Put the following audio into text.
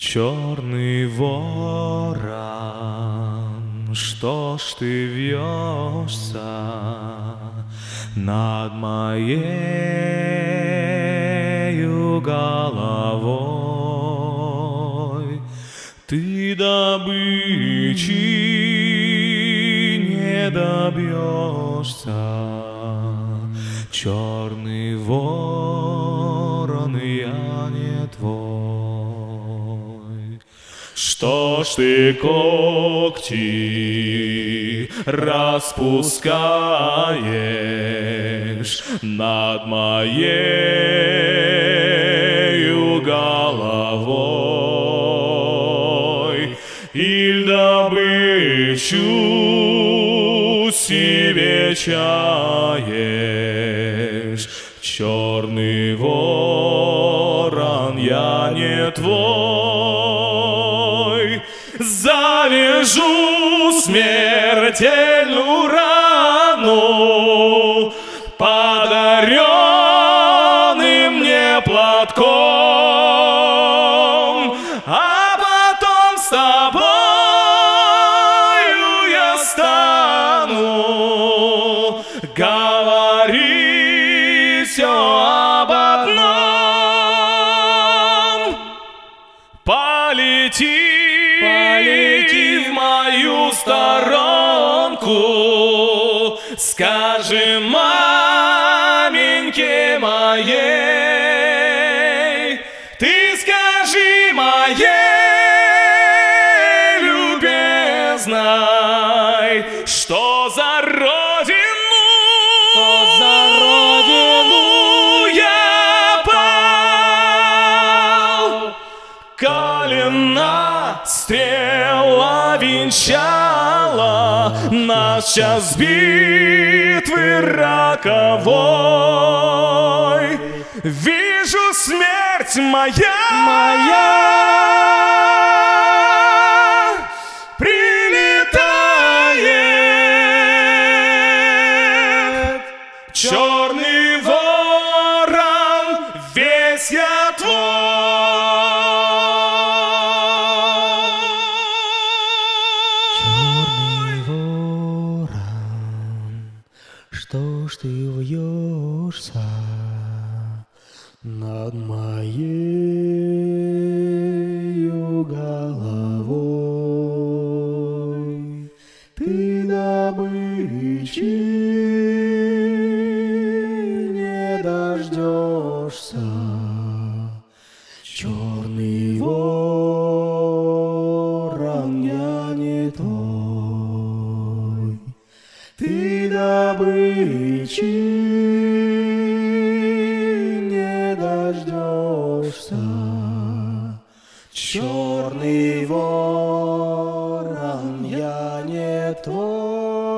Черный ворон, что ж ты вьешься над моею головой? Ты добычи не добьешься, черный ворон, я не твой. Что ж ты когти распускаешь над моею головой? Иль добычу себе чаешь, черный ворон, я не твой. Завяжу смертельную рану подаренным мне платком, а потом с тобою я стану говорить все об одном. Полети в мою сторонку, скажи маменьке моей, ты скажи моей любезной, что за родину я пал. Калена стрела венчала нас час битвы роковой. Вижу смерть моя прилетает. Черный ворон, весь я твой. Что ж ты вьешься над моею головой? Ты добычи не дождешься, черный ворон, я не твой. Ты добычи не дождешься, черный ворон, я не твой.